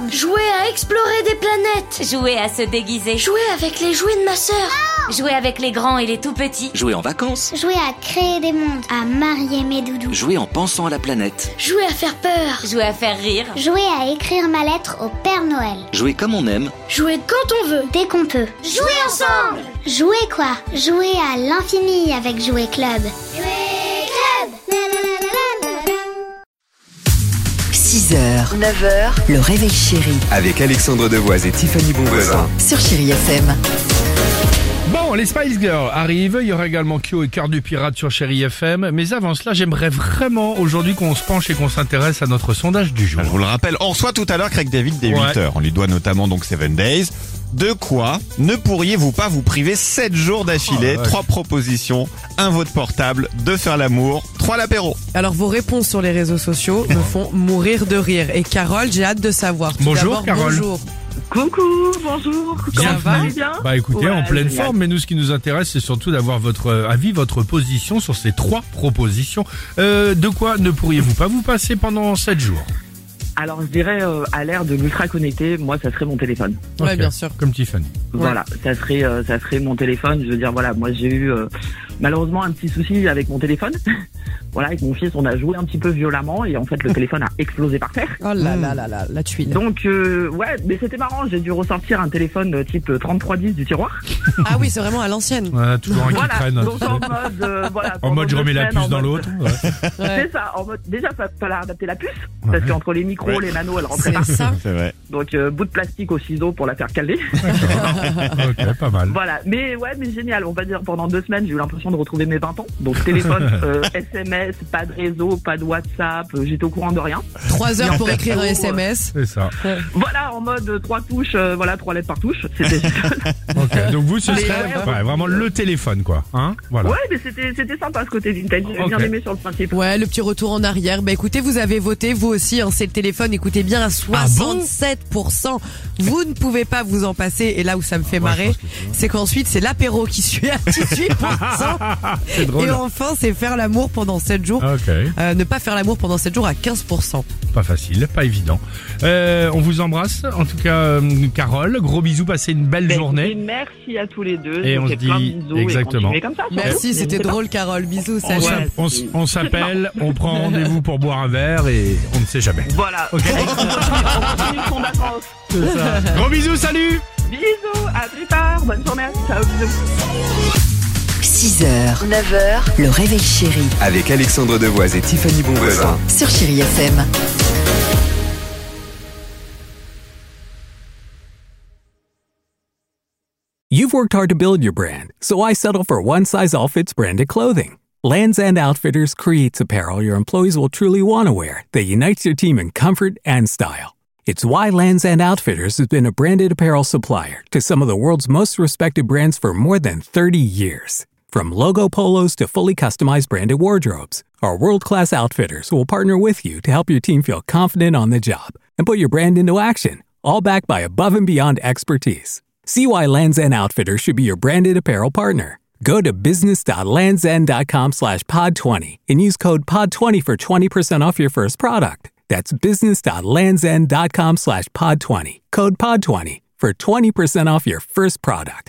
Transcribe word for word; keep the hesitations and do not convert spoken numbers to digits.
ensemble. Jouer à explorer des planètes. Jouer à se déguiser. Jouer avec les jouets de ma sœur. Jouer avec les grands et les tout petits. Jouer en vacances. Jouer à créer des mondes. À marier mes doudous. Jouer en pensant à la planète. Jouer à faire peur. Jouer à faire rire. Jouer à écrire ma lettre au Père Noël. Jouer comme on aime. Jouer quand on veut. Dès qu'on peut. Jouer ensemble. Jouer quoi? Jouer à l'infini avec Jouer Club. Jouer Club. six heures, neuf heures, le réveil chéri Avec Alexandre Devoise et Tiffany Bonvoisin. sur Chérie F M. Bon, les Spice Girls arrivent, il y aura également Kyo et Cœur du Pirate sur Chérie F M, mais avant cela, j'aimerais vraiment aujourd'hui qu'on se penche et qu'on s'intéresse à notre sondage du jour. Je vous le rappelle, on reçoit tout à l'heure Craig David dès Ouais. huit heures. On lui doit notamment donc Seven Days. De quoi ne pourriez-vous pas vous priver sept jours d'affilée? Oh, ouais. Trois propositions, un vote portable, deux faire l'amour, trois l'apéro. Alors vos réponses sur les réseaux sociaux me font mourir de rire. Et Carole, j'ai hâte de savoir. Tout Bonjour, d'abord, Carole. Bonjour. Coucou, bonjour, comment Bienvenue. ça va, bien? Bah écoutez, Ouais, en pleine génial. forme, mais nous ce qui nous intéresse, c'est surtout d'avoir votre euh, avis, votre position sur ces trois propositions. Euh, de quoi ne pourriez-vous pas vous passer pendant sept jours? Alors je dirais euh, à l'ère de l'ultra connecté, moi ça serait mon téléphone. Ouais, Ok, bien sûr. Comme Tiffany. Voilà, ça serait euh, ça serait mon téléphone. Je veux dire voilà, moi j'ai eu euh, malheureusement un petit souci avec mon téléphone. Voilà, avec mon fils, on a joué un petit peu violemment et en fait le téléphone a explosé par terre. Oh là là là là, la tuile. Donc euh, ouais, mais c'était marrant. J'ai dû ressortir un téléphone euh, type trente-trois dix du tiroir. Ah oui, c'est vraiment à l'ancienne. Ouais, toujours un qui Voilà, traîne. donc en mode euh, voilà. En pendant mode je deux remets la semaines, en puce dans mode- l'autre. Ouais. Ouais. C'est ça, en mode déjà fa- fallait adapter la puce parce Ouais. qu'entre les micros, Ouais. les manos, elle rentrait pas. C'est ça. C'est vrai. Donc euh, bout de plastique au ciseau pour la faire caler. Ok, pas mal. Voilà, mais ouais, mais génial. On va dire pendant deux semaines, j'ai eu l'impression de retrouver mes vingt ans. Donc téléphone, euh, S M S, pas de réseau, pas de WhatsApp. euh, J'étais au courant de rien. Trois heures pour écrire un perso, S M S. C'est ça. Voilà, en mode euh, trois touches, euh, voilà, trois lettres par touche. C'était génial. Ok, donc vous, ce Mais serait ouais, ouais, vraiment le téléphone, quoi. Hein, voilà. Ouais, mais c'était c'était sympa ce côté vintage. J'ai Ok. bien aimé sur le principe. Ouais, le petit retour en arrière. Bah écoutez, vous avez voté, vous aussi, hein, c'est le téléphone, écoutez bien, à soixante-sept pour cent. Vous ne pouvez pas vous en passer. Et là où ça me fait Ouais, je marrer, pense que c'est vrai. c'est qu'ensuite, c'est l'apéro qui suit à dix-huit pour cent. C'est drôle. Et enfin, c'est faire l'amour pendant sept jours. Ok, Euh, ne pas faire l'amour pendant sept jours à quinze pour cent. pas facile, pas évident. Euh, on vous embrasse, en tout cas, euh, Carole. Gros bisous, passez une belle Ben, journée. écoutez, merci à tous les deux. Et Je vous on fais se dit plein de bisous exactement. Et continuez comme ça. surtout. Merci, c'était N'hésitez pas. drôle, Carole. Bisous, On salut. s'app- Ouais, on s- c'est- on s'appelle, on prend rendez-vous pour boire un verre et on ne sait jamais. Voilà. Ok. On continue, on continue son vacances. C'est ça. Gros bisous, salut. Bisous, à plus tard. Bonne journée. Ciao, bisous. six heures, neuf heures, le réveil chéri Avec Alexandre Devoise et Tiffany Bonvoisin. sur Chérie F M. You've worked hard to build your brand, so why settle for one-size-all-fits branded clothing? Lands' End Outfitters creates apparel your employees will truly want to wear that unites your team in comfort and style. It's why Lands' End Outfitters has been a branded apparel supplier to some of the world's most respected brands for more than thirty years. From logo polos to fully customized branded wardrobes, our world-class outfitters will partner with you to help your team feel confident on the job and put your brand into action, all backed by above-and-beyond expertise. See why Lands' End Outfitters should be your branded apparel partner. Go to business.landsend.com slash pod 20 and use code pod twenty for twenty percent off your first product. That's business.landsend.com slash pod 20. Code pod twenty for twenty percent off your first product.